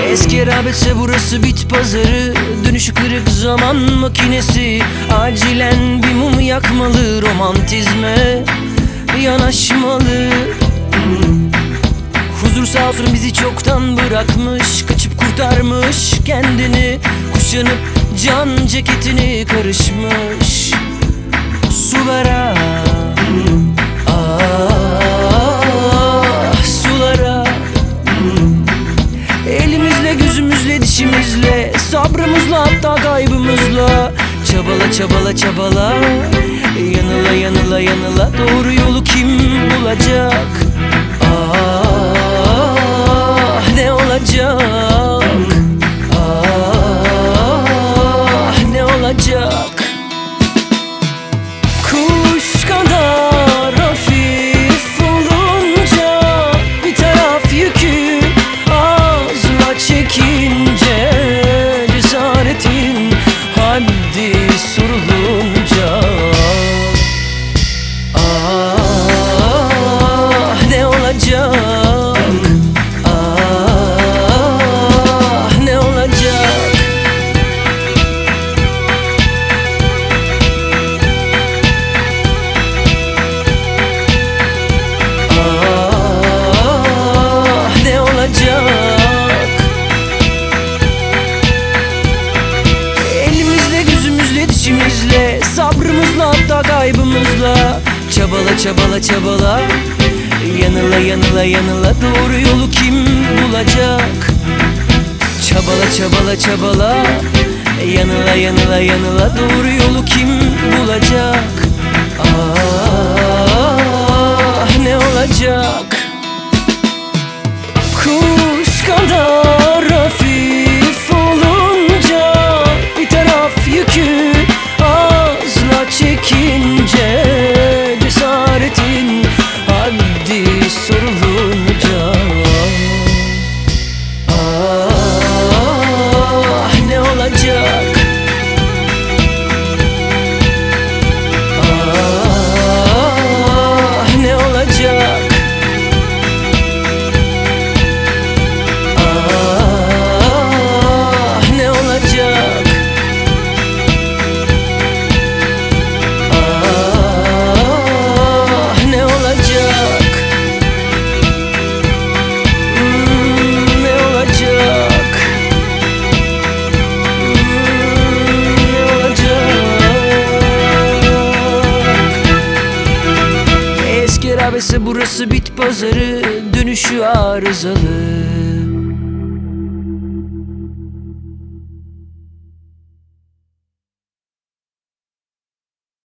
Eski Rabetse burası bit pazarı, dönüşü kırık zaman makinesi. Acilen bir mum yakmalı, romantizme yanaşmalı. Huzur sağ olsun bizi çoktan bırakmış, kaçıp kurtarmış kendini. Kuşanıp can ceketini karışmış sulara, sulara. Elimizle, gözümüzle, dişimizle, sabrımızla, hatta kaybımızla. Çabala çabala çabala, yanıla yanıla yanıla, doğru yolu kim bulacak? Ne olacak? Ne olacak? Kuş kadar hafif olunca bir taraf yükü ağzına çekince, cesaretin haddi sorulunca. Ne olacak? Ne olacak? Ne olacak? Elimizle, gözümüzle, dişimizle, sabrımızla, hatta kaybımızla. Çabala çabala çabala, yanıla yanıla yanıla, doğru yolu kim bulacak? Çabala çabala çabala, yanıla yanıla yanıla, doğru yolu kim bulacak? Ne olacak? Kuş kadar hafif olunca bir taraf yükü ağzına çekince, cesaretin haddi sorulunca. Ne olacak? Ne olacak? Ne olacak? Ne olacak? Ne olacak? Ne olacak? Eski Rabetse burası bit pazarı, dönüşü arızalı.